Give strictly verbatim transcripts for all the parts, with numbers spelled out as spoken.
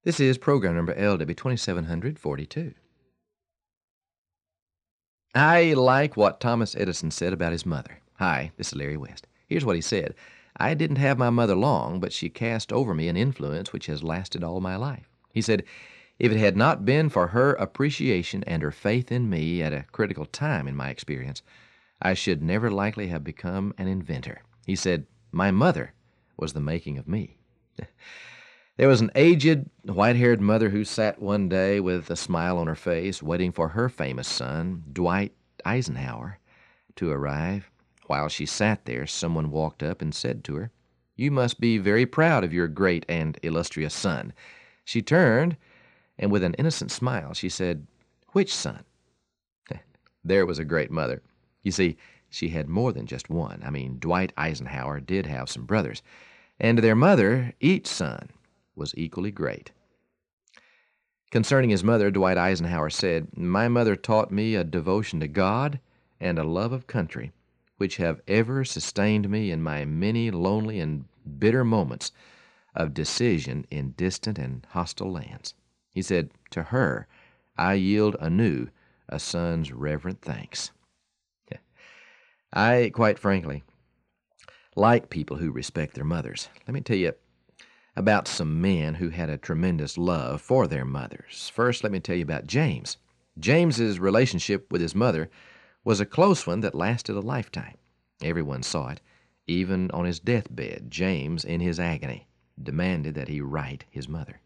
This is program number L W twenty-seven forty-two. I like what Thomas Edison said about his mother. Hi, this is Larry West. Here's what he said. I didn't have my mother long, but she cast over me an influence which has lasted all my life. He said, if it had not been for her appreciation and her faith in me at a critical time in my experience, I should never likely have become an inventor. He said, my mother was the making of me. There was an aged, white-haired mother who sat one day with a smile on her face, waiting for her famous son, Dwight Eisenhower, to arrive. While she sat there, someone walked up and said to her, you must be very proud of your great and illustrious son. She turned, and with an innocent smile, she said, which son? There was a great mother. You see, she had more than just one. I mean, Dwight Eisenhower did have some brothers, and to their mother, each son was equally great. Concerning his mother, Dwight Eisenhower said, my mother taught me a devotion to God and a love of country, which have ever sustained me in my many lonely and bitter moments of decision in distant and hostile lands. He said, to her, I yield anew a son's reverent thanks. I, quite frankly, like people who respect their mothers. Let me tell you about some men who had a tremendous love for their mothers. First, let me tell you about James. James's relationship with his mother was a close one that lasted a lifetime. Everyone saw it. Even on his deathbed, James, in his agony, demanded that he right his mother.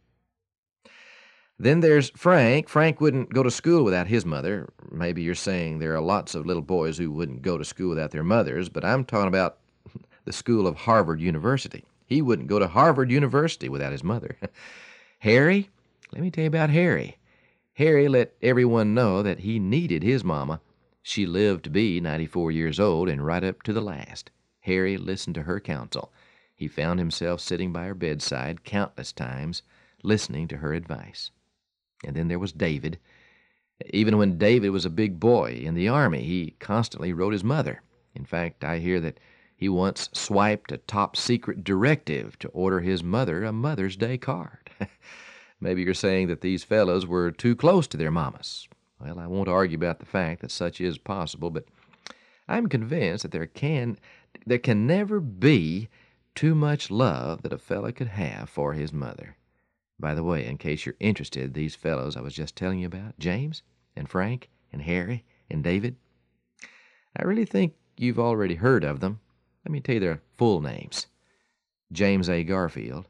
Then there's Frank. Frank wouldn't go to school without his mother. Maybe you're saying there are lots of little boys who wouldn't go to school without their mothers, but I'm talking about the school of Harvard University. He wouldn't go to Harvard University without his mother. Harry, let me tell you about Harry. Harry let everyone know that he needed his mama. She lived to be ninety-four years old and right up to the last. Harry listened to her counsel. He found himself sitting by her bedside countless times, listening to her advice. And then there was David. Even when David was a big boy in the Army, he constantly wrote his mother. In fact, I hear that he once swiped a top-secret directive to order his mother a Mother's Day card. Maybe you're saying that these fellows were too close to their mamas. Well, I won't argue about the fact that such is possible, but I'm convinced that there can, there can never be too much love that a fellow could have for his mother. By the way, in case you're interested, these fellows I was just telling you about, James and Frank and Harry and David, I really think you've already heard of them. Let me tell you their full names. James A. Garfield,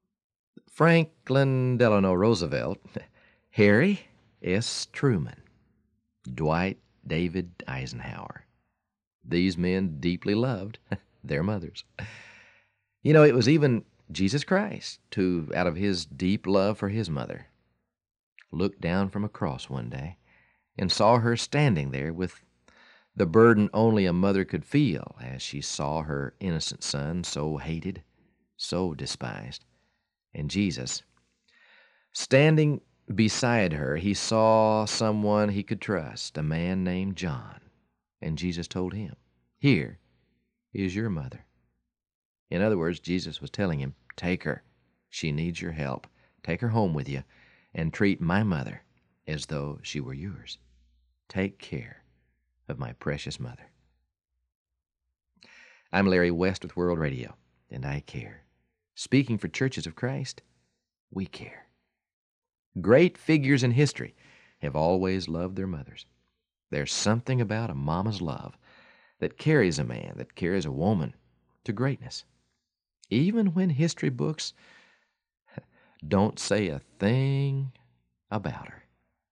Franklin Delano Roosevelt, Harry S. Truman, Dwight David Eisenhower. These men deeply loved their mothers. You know, it was even Jesus Christ who, out of his deep love for his mother, looked down from a cross one day and saw her standing there with the burden only a mother could feel as she saw her innocent son so hated, so despised. And Jesus, standing beside her, he saw someone he could trust, a man named John. And Jesus told him, here is your mother. In other words, Jesus was telling him, take her. She needs your help. Take her home with you and treat my mother as though she were yours. Take care of my precious mother. I'm Larry West with World Radio, and I care. Speaking for Churches of Christ, we care. Great figures in history have always loved their mothers. There's something about a mama's love that carries a man, that carries a woman to greatness. Even when history books don't say a thing about her.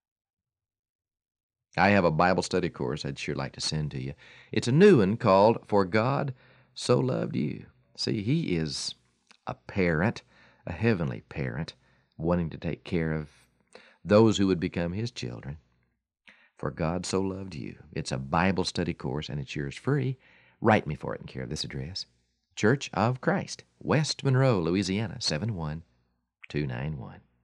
I have a Bible study course I'd sure like to send to you. It's a new one called For God So Loved You. See, he is a parent, a heavenly parent, wanting to take care of those who would become his children. For God So Loved You. It's a Bible study course, and it's yours free. Write me for it in care of this address. Church of Christ, West Monroe, Louisiana, seven one two nine one.